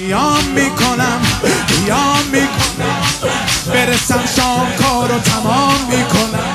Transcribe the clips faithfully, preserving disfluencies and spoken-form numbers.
قیام میکنم قیام میکنم برسم شام کارو تمام میکنم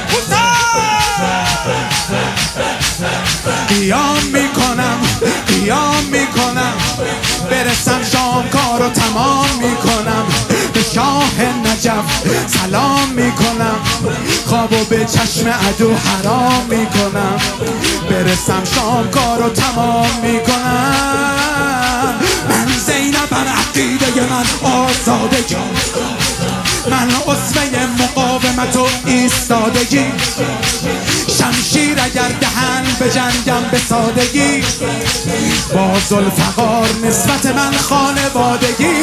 قیام میکنم قیام میکنم برسم شام کارو تمام میکنم به شاه نجف سلام میکنم خوابو به چشم عدو حرام میکنم برسم شام کارو تمام میکنم من زینبم عقیده من آزادگی من اسوه مقاومت و ایستادگی شمشیر اگر دهن به جنگم به سادگی با ذوالفقار نسبت من خانوادگی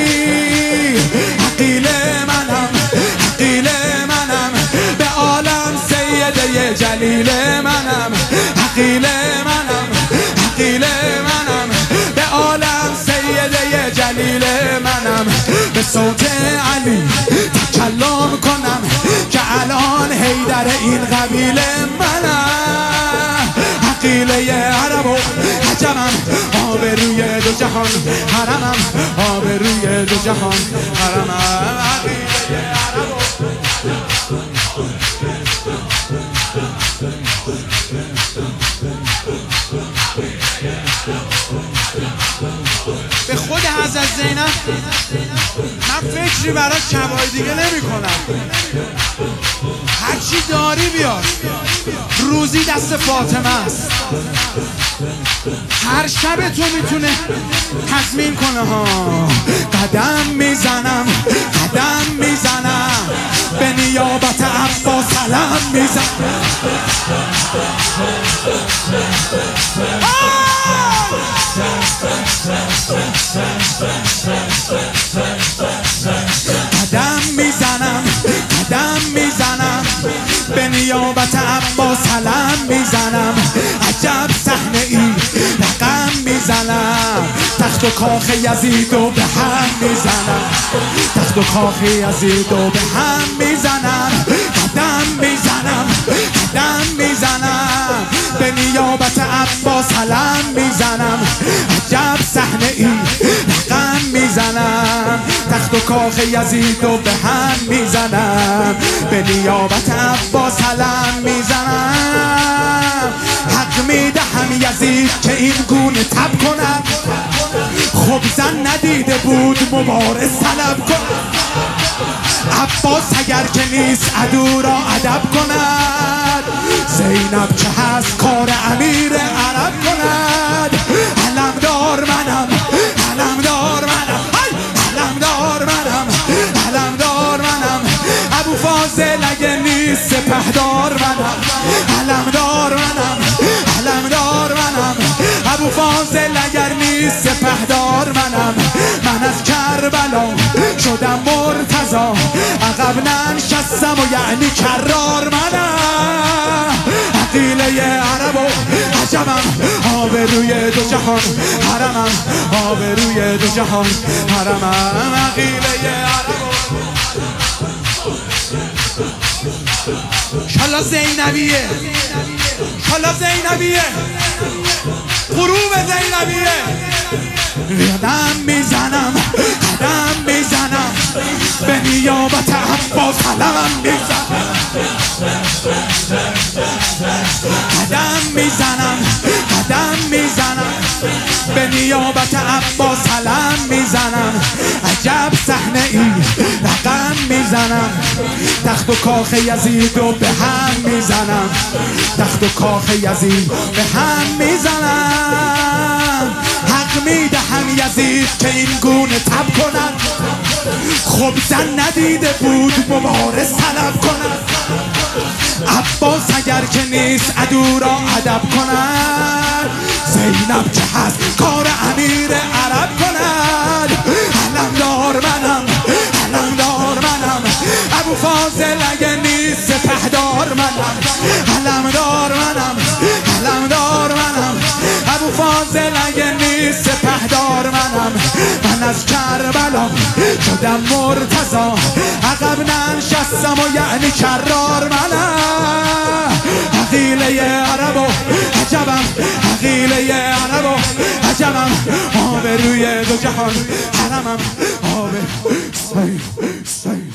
عقیل منم عقیل منم به عالم سیده جلیل منم عقیل منم عقیل منم به عالم سیده جلیل منم به صوت علی تکلم کنم که الان حیدر این قبیله منم عقیله عرب و عجمم آبروی دو جهان حرمم آبروی دو جهان حرمم عقیله عرب و به خود حضرت زینب من فکری برای شبای دیگه نمی کنم. هرچی داری بیار، روزی دست فاطمه است. هر شب تو میتونه تضمین کنه ها. قدم میزنم قدم میزنم به نیابت عباس سلام میزنم. قدم میزنم قدم میزنم به نیابت عباس سلام میزنم. عجب صحنه ای رقم میزنم. تخت و کاخ یزید و به هم میزنم. تخت و کاخ یزید و به هم میزنم. قدم میزنم قدم میزنم به نیابت عباس سلام میزنم. عجب صحنه ای رقم میزنم. تخت و کاخ یزید و به هم میزنم. به نیابت عباس سلام میزنم. حق میدهم یزید که این گونه تب کنم. خب زن ندیده بود مبارز طلب کنم. عباس اگر که نیست عدو را ادب کند. زینب که هست کار امیر عرب کند. علمدار منم علمدار منم علمدار منم علمدار منم. ابو فاضل اگه نیست سپهدار منم. علمدار منم علمدار منم. ابو فاضل اگر نیست سپهدار منم. من از کربلا شدم مرتضا عقب ننشستم و یعنی کرار منم. عقیله عرب و عجمم آبروی دو جهان حرمم آبروی دو جهان حرمم. عقیله عرب شالا زینبیه شالا زینبیه غروب زینبیه. قدم میزنم قدم میزنم به نیابت عباس سلام میزنم. قدم میزنم قدم میزنم به نیابت عباس سلام میزنم. عجب صحنه ای رقم میزنم. تخت و کاخ یزید و به هم میزنم. تخت و کاخ یزید به هم میزنم. حق میدهم یزید که این گونه تب کند. خب زن ندیده بود مبارز طلب کند. عباس اگر که نیست عدو را ادب کند. زینب که هست کار امیر عرب کند. علمدار منم علمدار منم. ابو فاضل اگه نیست سپهدار منم. علمدار منم علمدار منم. ابو فاضل اگه نیست سپهدار منم. من از کربلا شدم مرتضا عقب ننشستم و یعنی کرار منم. عقیله عرب و عجبم عقیله عرب و عجبم آب روی دو جهان حرمم آب سای سای